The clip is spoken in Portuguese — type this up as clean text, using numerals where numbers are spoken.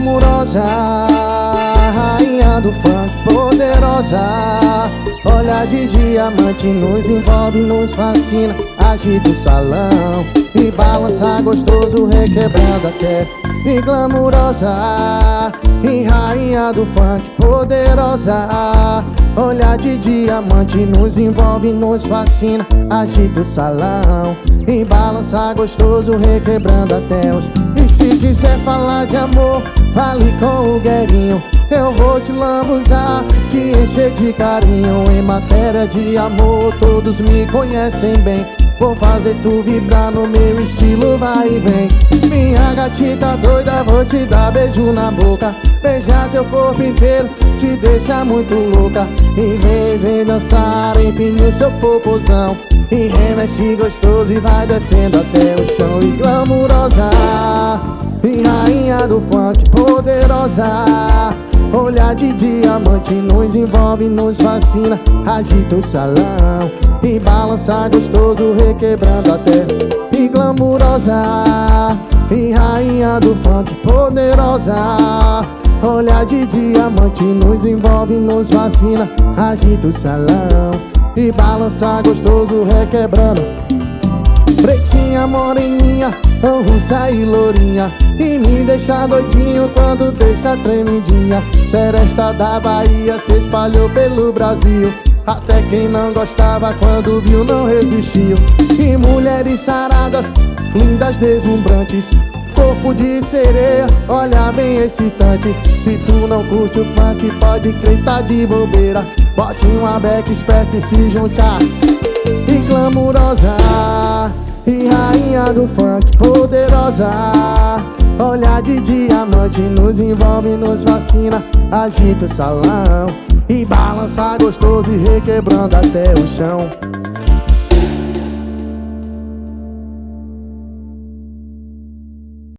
glamurosa, rainha do funk poderosa. Olhar de diamante nos envolve, nos fascina. Agita o salão e balança gostoso, requebrando até. E glamurosa, e rainha do funk poderosa. Olhar de diamante nos envolve, nos fascina. Agita o salão e balança gostoso, requebrando até os. E se quiser falar de amor, fale com o Guerinho. Eu vou te lambuzar, te encher de carinho. Em matéria de amor, todos me conhecem bem. Vou fazer tu vibrar no meu estilo, vai e vem. Minha gatita doida, vou te dar beijo na boca. Beijar teu corpo inteiro, te deixa muito louca. E vem dançar, empine o seu popozão. E remexe gostoso e vai descendo até o chão. E glamurosa, e rainha do funk poderosa. Olhar de diamante nos envolve, nos fascina. Agita o salão e balança gostoso, requebrando até. E glamurosa, e rainha do funk poderosa. Olhar de diamante nos envolve, nos fascina. Agita o salão e balança gostoso, requebrando. Pretinha, moreninha, russa e lourinha. E me deixa doidinho quando deixa tremidinha. Seresta da Bahia se espalhou pelo Brasil. Até quem não gostava quando viu não resistiu. E mulheres saradas, lindas, deslumbrantes. Corpo de sereia, olha bem excitante. Se tu não curte o funk, pode crer, tá de bobeira. Bote uma beca esperta e se juntar. E glamurosa, e rainha do funk poderosa. Olhar de diamante nos envolve, nos fascina. Agita o salão e balança gostoso e requebrando até o chão.